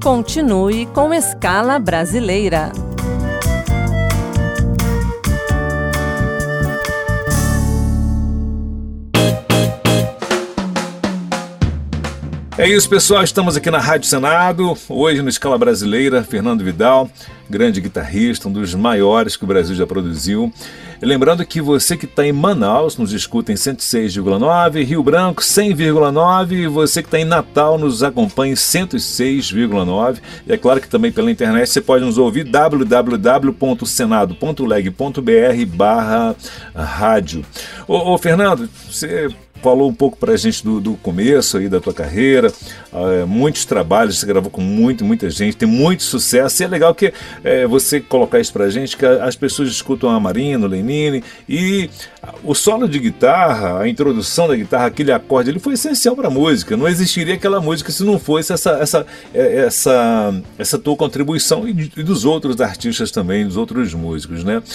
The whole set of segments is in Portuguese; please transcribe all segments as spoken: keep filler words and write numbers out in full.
Continue com Escala Brasileira. É isso, pessoal. Estamos aqui na Rádio Senado, hoje no Escala Brasileira. Fernando Vidal, grande guitarrista, um dos maiores que o Brasil já produziu. E lembrando que você que está em Manaus nos escuta em cento e seis vírgula nove, Rio Branco cem vírgula nove, e você que está em Natal nos acompanha em cento e seis vírgula nove. E é claro que também pela internet você pode nos ouvir w w w ponto senado ponto leg ponto b r barra rádio. Ô, ô Fernando, você falou um pouco pra gente do, do começo aí da tua carreira, uh, muitos trabalhos, você gravou com muito, muita gente, tem muito sucesso, e é legal que uh, você colocar isso pra gente, que as pessoas escutam a Marino, Lenine, e o solo de guitarra, a introdução da guitarra, aquele acorde, ele foi essencial pra música, não existiria aquela música se não fosse essa, essa, essa, essa tua contribuição, e, e dos outros artistas também, dos outros músicos, né?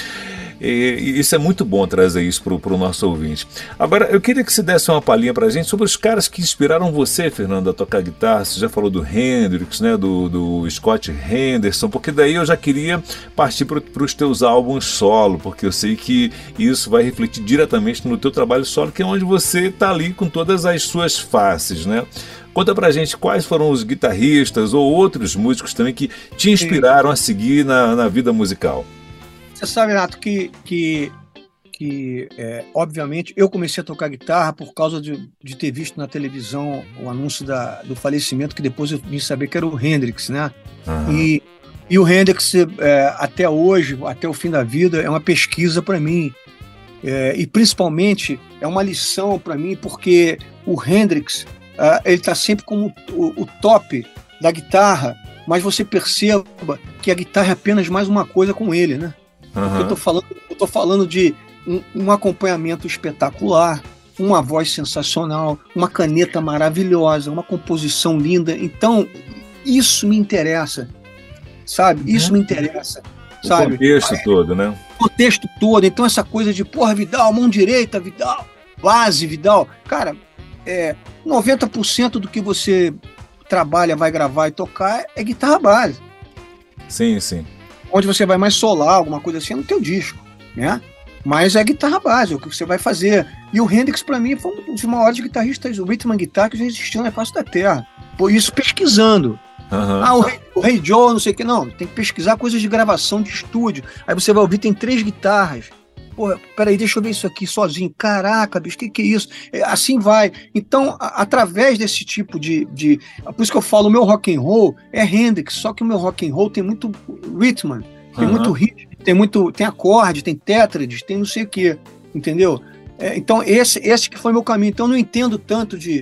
E isso é muito bom trazer isso para o nosso ouvinte. Agora, eu queria que você desse uma palhinha para a gente sobre os caras que inspiraram você, Fernando, a tocar guitarra. Você já falou do Hendrix, né, do, do Scott Henderson, porque daí eu já queria partir para os teus álbuns solo, porque eu sei que isso vai refletir diretamente no teu trabalho solo, que é onde você está ali com todas as suas faces, né? Conta pra gente quais foram os guitarristas ou outros músicos também que te inspiraram a seguir na, na vida musical. Você sabe, Renato, que, que, que é, obviamente, eu comecei a tocar guitarra por causa de, de ter visto na televisão o anúncio da, do falecimento, que depois eu vim saber que era o Hendrix, né? Uhum. E, e o Hendrix, é, até hoje, até o fim da vida, é uma pesquisa para mim. É, e, principalmente, é uma lição para mim, porque o Hendrix, uh, ele está sempre como o, o top da guitarra, mas você perceba que a guitarra é apenas mais uma coisa com ele, né? Uhum. Eu tô falando, eu tô falando de um, um acompanhamento espetacular, uma voz sensacional, uma caneta maravilhosa, uma composição linda. Então, isso me interessa, sabe? Isso uhum. me interessa, o sabe? O contexto é, todo, né? O contexto todo. Então, essa coisa de, porra, Vidal, mão direita, Vidal, base, Vidal. Cara, é, noventa por cento do que você trabalha, vai gravar e tocar é guitarra base. Sim, sim. Onde você vai mais solar, alguma coisa assim, é no teu disco, né? Mas é guitarra base, é o que você vai fazer. E o Hendrix, para mim, foi um dos maiores guitarristas, o rhythm and guitar que já existiu na face da Terra. Por isso, pesquisando. Uhum. Ah, o Rei, o Rei Joe, não sei o que. Não, tem que pesquisar coisas de gravação de estúdio. Aí você vai ouvir, tem três guitarras. Pô, peraí, deixa eu ver isso aqui sozinho. Caraca, bicho, o que, que é isso? É, assim vai. Então, a, através desse tipo de, de... Por isso que eu falo, o meu rock and roll é Hendrix, só que o meu rock and roll tem muito rhythm, tem uhum. muito ritmo, tem muito, tem acorde, tem tétrades, tem não sei o quê, entendeu? É, então, esse, esse que foi meu caminho. Então, eu não entendo tanto de,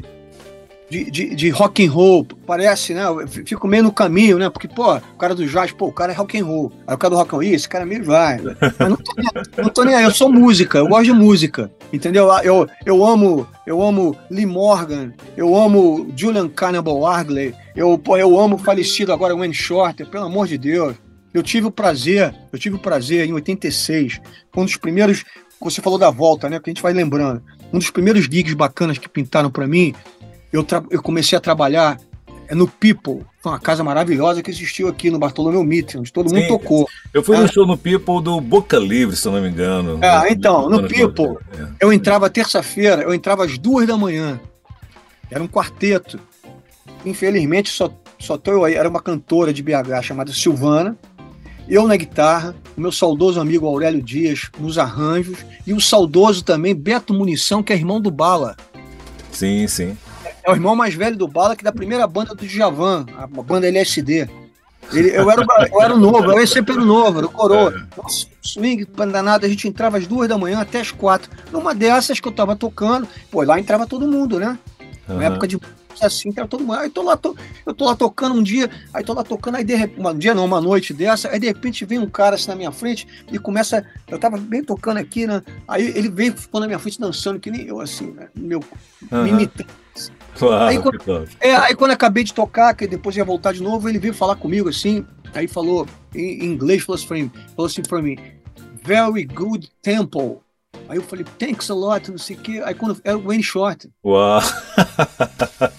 de, de, de rock and roll, parece, né? Eu fico meio no caminho, né? Porque, pô, o cara do jazz, pô, o cara é rock and roll. Aí o cara do rock and roll, esse cara é meio vai. Mas não tô, nem, não tô nem aí, eu sou música, eu gosto de música, entendeu? Eu, eu amo, eu amo Lee Morgan, eu amo Julian Cannibal Argley, eu, pô, eu amo o falecido agora Wayne Shorter, pelo amor de Deus. Eu tive o prazer, eu tive o prazer em oitenta e seis, um dos primeiros, você falou da volta, né? Que a gente vai lembrando, um dos primeiros gigs bacanas que pintaram pra mim. Eu, tra- eu comecei a trabalhar no People, foi uma casa maravilhosa que existiu aqui no Bartolomeu Mitre, onde todo Sim, mundo tocou. Eu fui é. no show no People do Boca Livre, se eu não me engano. É, então, no People, é. eu entrava terça-feira, eu entrava às duas da manhã. Era um quarteto. Infelizmente, só, só tô eu aí. Era uma cantora de B H chamada Silvana, eu na guitarra, o meu saudoso amigo Aurélio Dias nos arranjos, e o saudoso também Beto Munição, que é irmão do Bala. Sim, sim. É o irmão mais velho do Bala, que da primeira banda do Djavan, a banda L S D. Ele, eu, era, eu era o novo, eu sempre era o novo, era o coroa. É. Nossa, swing, danado, a gente entrava às duas da manhã até às quatro. Numa dessas que eu tava tocando, pô, lá entrava todo mundo, né? Uhum. Na época de assim, entrava todo mundo. Aí tô lá, tô, eu tô lá tocando um dia, aí tô lá tocando, aí de repente, um dia não, uma noite dessa, aí de repente vem um cara assim na minha frente e começa, eu tava bem tocando aqui, né? Aí ele veio, ficou na minha frente dançando, que nem eu, assim, né? Meu, uhum. me imitando. Claro, aí, quando, claro. É, aí quando eu acabei de tocar, que depois ia voltar de novo, ele veio falar comigo assim, aí falou em, em inglês, falou assim, pra mim, falou assim pra mim, very good tempo. Aí eu falei, thanks a lot, não sei o quê. Aí quando era o Wayne Shorter. Uau!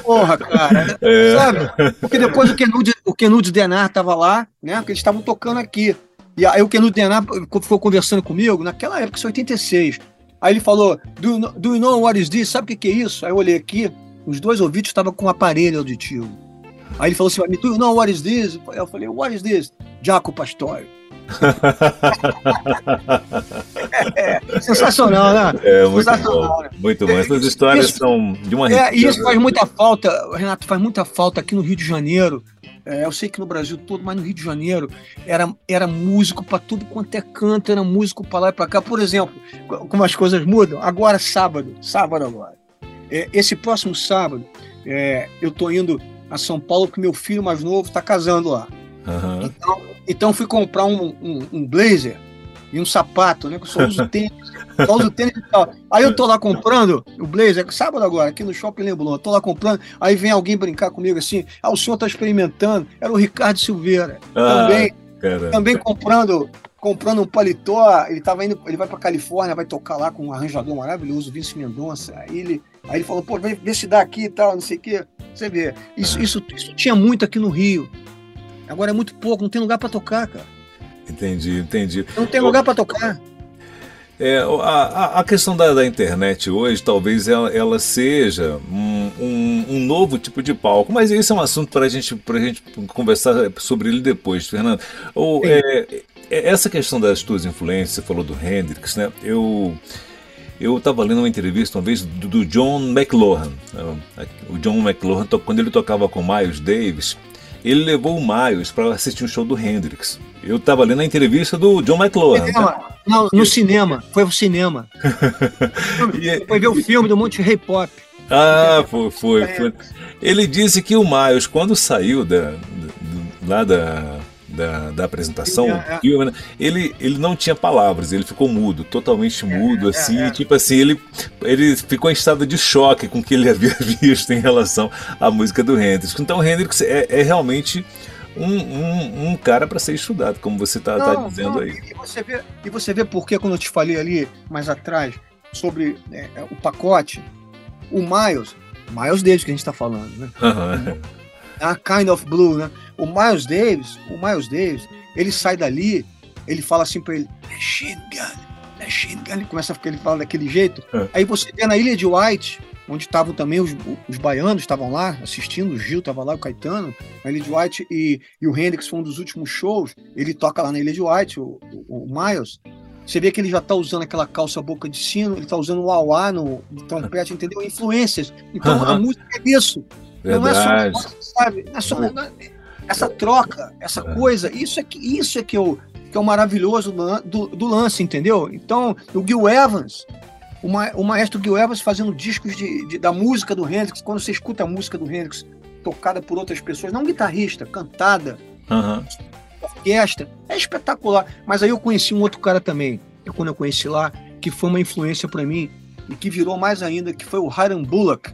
Porra, cara. É. Sabe? Porque depois o Kenud, o Kenud Denar estava lá, né? Porque eles estavam tocando aqui. E aí o Kenud Denar ficou conversando comigo, naquela época, isso é oitenta e seis. Aí ele falou, do you know, do you know what is this? Sabe o que, que é isso? Aí eu olhei aqui, os dois ouvidos estavam com um aparelho auditivo. Aí ele falou assim, do you know what is this? Eu falei, what is this? Jaco Pastorius. é, é, sensacional, né? É, muito sensacional, bom, né? Muito bom. Essas histórias isso, são de uma riqueza. É, e isso faz muita falta, Renato, faz muita falta aqui no Rio de Janeiro. É, eu sei que no Brasil todo, mas no Rio de Janeiro era, era músico para tudo quanto é canto, era músico para lá e para cá. Por exemplo, como as coisas mudam, agora sábado, sábado agora. É, esse próximo sábado, é, eu tô indo a São Paulo porque meu filho mais novo está casando lá. Uhum. Então, então fui comprar um, um, um blazer e um sapato, né? Que eu só uso tênis, só uso tênis e tal. Aí eu tô lá comprando o blazer, sábado agora, aqui no Shopping Leblon, eu tô lá comprando, aí vem alguém brincar comigo assim, ah, o senhor tá experimentando, era o Ricardo Silveira, ah, também, também comprando, comprando um paletó, ele tava indo, ele vai pra Califórnia, vai tocar lá com um arranjador maravilhoso, Vince Mendonça, aí ele, aí ele falou, pô, vê, vê se dá aqui e tal, não sei o que, você vê, isso, ah. isso, isso tinha muito aqui no Rio. Agora é muito pouco, não tem lugar para tocar, cara. Entendi, entendi. Não tem lugar para tocar. É, a, a questão da, da internet hoje, talvez ela, ela seja um, um, um novo tipo de palco, mas esse é um assunto para gente, a gente conversar sobre ele depois, Fernando. Ou, é, essa questão das tuas influências, você falou do Hendrix, né? Eu... Eu estava lendo uma entrevista uma vez do, do John McLaughlin. O John McLaughlin, quando ele tocava com Miles Davis, ele levou o Miles para assistir um show do Hendrix. Eu estava lendo a entrevista do John McLaughlin. Tá? Não, no cinema. Foi ao cinema. Foi ver o filme do Monte Rei Pop. Ah, foi, foi, foi. Ele disse que o Miles, quando saiu da, da, lá da, da, da apresentação, é, é. Filme, né, ele, ele não tinha palavras, ele ficou mudo, totalmente mudo, é, assim, é, é. tipo assim, ele, ele ficou em estado de choque com o que ele havia visto em relação à música do Hendrix. Então o Hendrix é, é realmente um, um, um cara para ser estudado, como você está tá dizendo não, aí. E você, vê, e você vê por que, quando eu te falei ali, mais atrás, sobre é, o pacote, o Miles, Miles Davis que a gente está falando, né? Uhum. A Kind of Blue, né? O Miles Davis, o Miles Davis, ele sai dali, ele fala assim pra ele, machine gun, machine gun, ele começa a ficar, ele fala daquele jeito. Uhum. Aí você vê na Ilha de White, onde estavam também os, os baianos, estavam lá assistindo, o Gil estava lá, o Caetano, na Ilha de White, e, e o Hendrix foi um dos últimos shows, ele toca lá na Ilha de White, o, o, o Miles. Você vê que ele já está usando aquela calça boca de sino, ele está usando o auá no, no trompete, entendeu? Influências. Então uhum. a música é isso. Verdade. Não é só, sabe? Não é só, não é, essa troca, essa é. coisa, isso é que, isso é que, eu, que é o maravilhoso do, do lance, entendeu? Então, o Gil Evans, o, ma, o maestro Gil Evans fazendo discos de, de, da música do Hendrix, quando você escuta a música do Hendrix tocada por outras pessoas, não guitarrista, cantada, uhum. orquestra, é espetacular. Mas aí eu conheci um outro cara também, quando eu conheci lá, que foi uma influência para mim e que virou mais ainda, que foi o Hiram Bullock.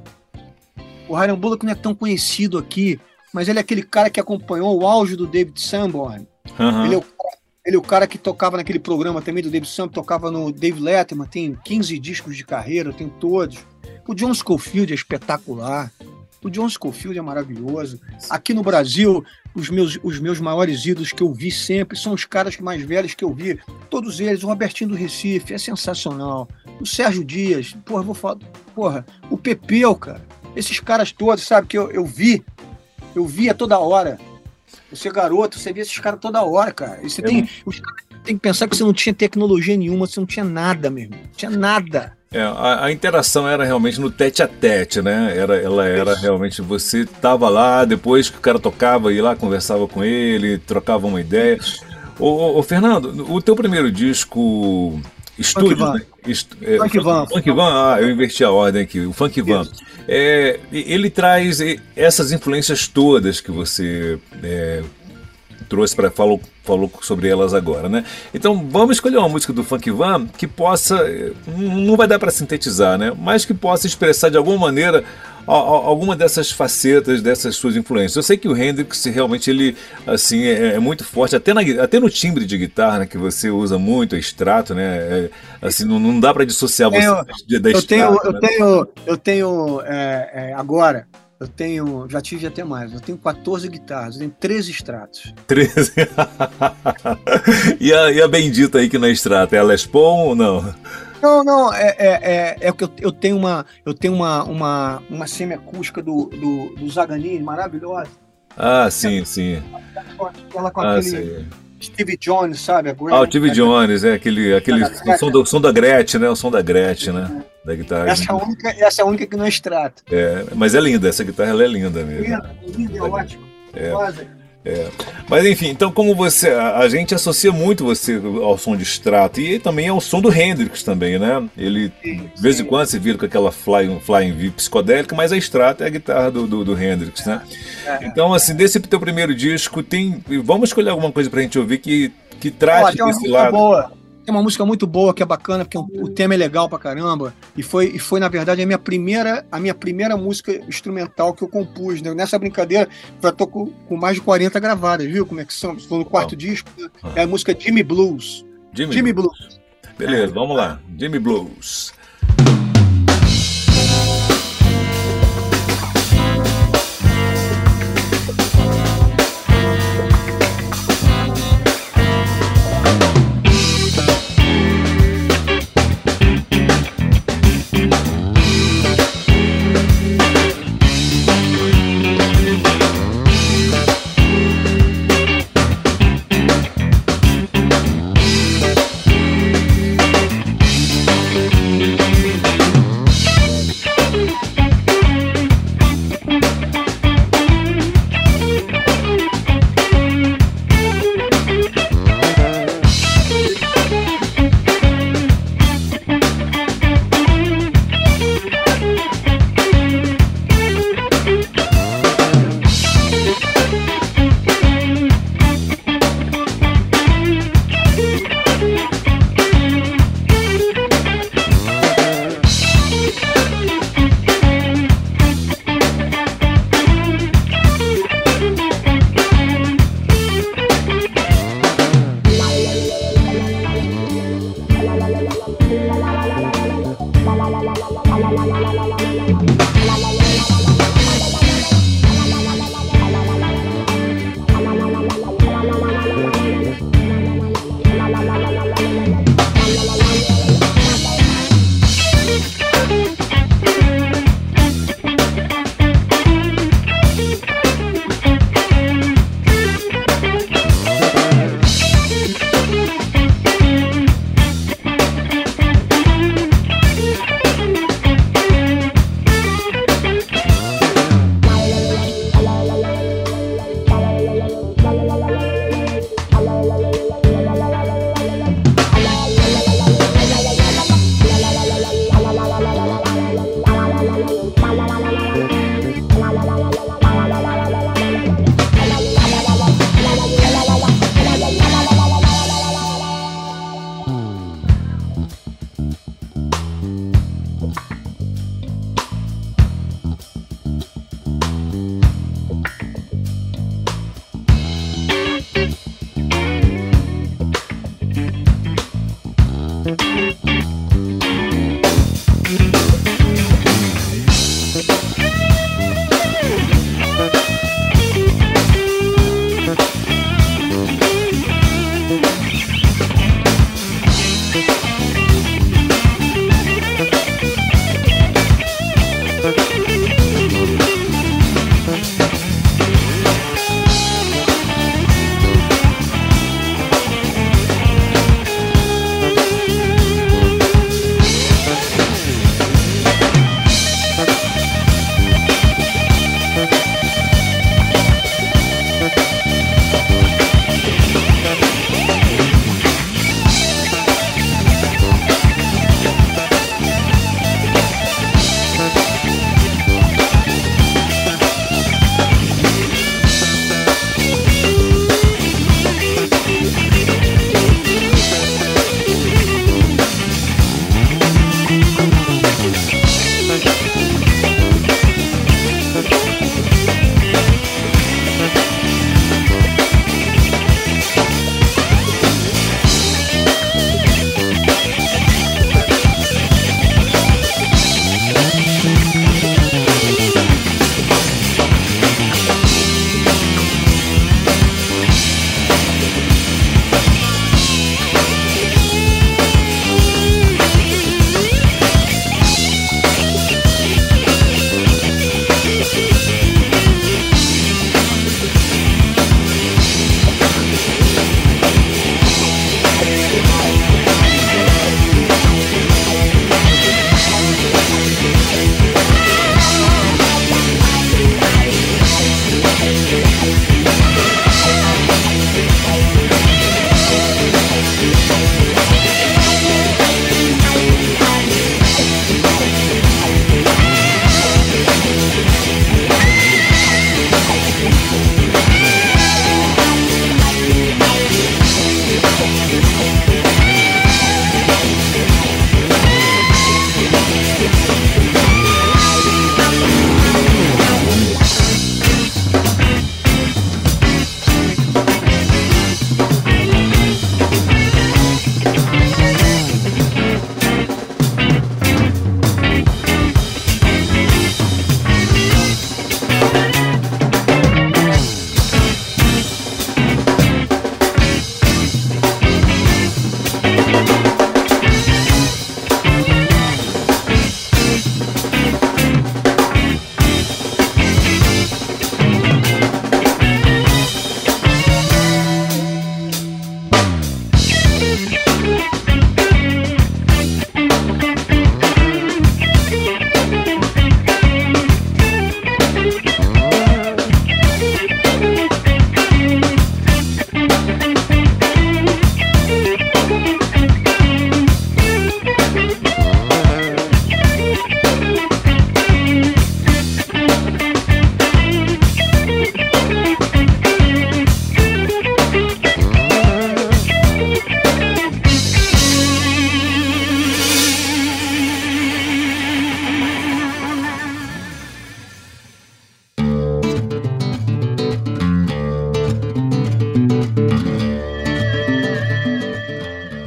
O Hiram Bullock não é tão conhecido aqui, mas ele é aquele cara que acompanhou o auge do David Sanborn. Uhum. Ele, é o, ele é o cara que tocava naquele programa também do David Sanborn, tocava no Dave Letterman, tem quinze discos de carreira, tem todos. O John Scofield é espetacular. O John Scofield é maravilhoso. Aqui no Brasil, os meus, os meus maiores ídolos que eu vi sempre são os caras mais velhos que eu vi. Todos eles, o Robertinho do Recife, é sensacional. O Sérgio Dias, porra, vou falar, porra, o Pepeu, cara. Esses caras todos, sabe, que eu, eu vi, eu via toda hora. Você garoto, você via esses caras toda hora, cara. E você tem, não... os caras tem que pensar que você não tinha tecnologia nenhuma, você não tinha nada mesmo. Não tinha nada. É, a, a interação era realmente no tete a tete, né? Era, ela era Isso. realmente, você estava lá, depois que o cara tocava, ia lá, conversava com ele, trocava uma ideia. Ô, ô, ô Fernando, o teu primeiro disco estúdio, Funk né? Est, é, Funk Van. Funk Van, ah, eu inverti a ordem aqui, o Funk Van. É, ele traz essas influências todas que você é, trouxe para falou falou sobre elas agora, né? Então vamos escolher uma música do Funk Van que possa, não vai dar para sintetizar, né? Mas que possa expressar de alguma maneira alguma dessas facetas, dessas suas influências. Eu sei que o Hendrix realmente ele assim é, é muito forte, até, na, até no timbre de guitarra, né, que você usa muito, é extrato, né? É, assim não, não dá para dissociar você eu, da eu extrato. Tenho, né? Eu tenho, eu tenho é, é, agora Eu tenho, já tive até mais, eu tenho quatorze guitarras, eu tenho treze Stratos. treze. e, a, e a bendita aí que não é Strato, é a Les Paul ou não? Não, não, é, é, é, é que eu, eu tenho uma, eu tenho uma, uma, uma semiacústica do, do, do Zaganini, maravilhosa. Ah, sim, sim. Ela com Ah, aquele sim. Steve Jones, sabe? A Ah, o Steve Jones, é aquele, aquele o som, do, som da Gretchen, né? O som da Gretchen, né? Da guitarra. Essa é a única, essa é a única que não é Strato. É, mas é linda, essa guitarra ela é linda mesmo. Linda, linda, é ótimo. É. É. Mas enfim, então como você, a, a gente associa muito você ao som de Strato e também ao som do Hendrix também, né? Ele Sim, de vez em sim. quando se vira com aquela flying, flying V psicodélica, mas a Strato é a guitarra do, do, do Hendrix, né? É. Então assim, desse teu primeiro disco, tem, vamos escolher alguma coisa pra gente ouvir que, que Ó, trate tem uma desse música lado. boa. Tem uma música muito boa que é bacana, porque o tema é legal pra caramba. E foi, e foi na verdade, a minha primeira, a minha primeira música instrumental que eu compus. Né? Nessa brincadeira, já tô com, com mais de quarenta gravadas, viu? Como é que são? Estou no quarto Oh. disco. Né? É a música Jimmy Blues. Jimmy, Jimmy Blues. Beleza, vamos lá. Jimmy Blues. Thank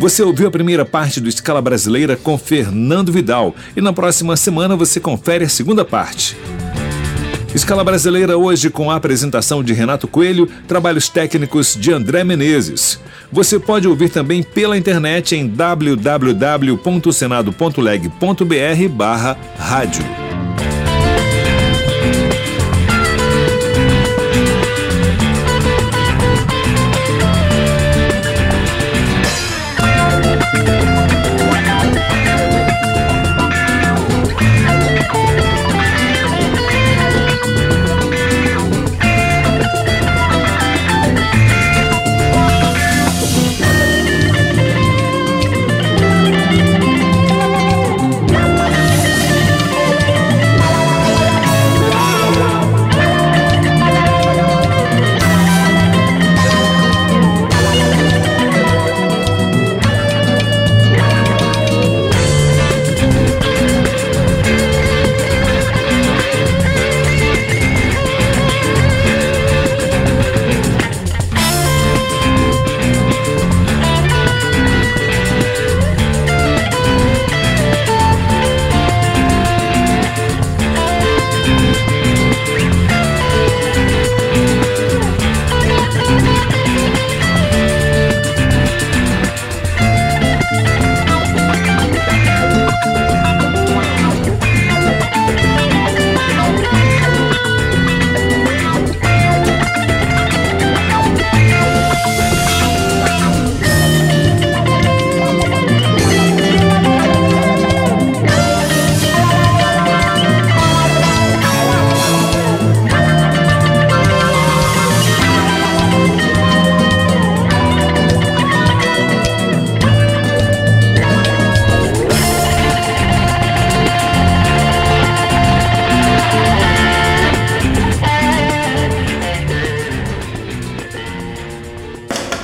Você ouviu a primeira parte do Escala Brasileira com Fernando Vidal e na próxima semana você confere a segunda parte. Escala Brasileira hoje com a apresentação de Renato Coelho, trabalhos técnicos de André Menezes. Você pode ouvir também pela internet em w w w ponto senado ponto leg ponto b r barra rádio.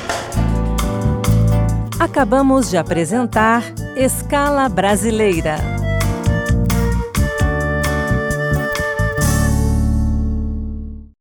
Acabamos de apresentar Escala Brasileira.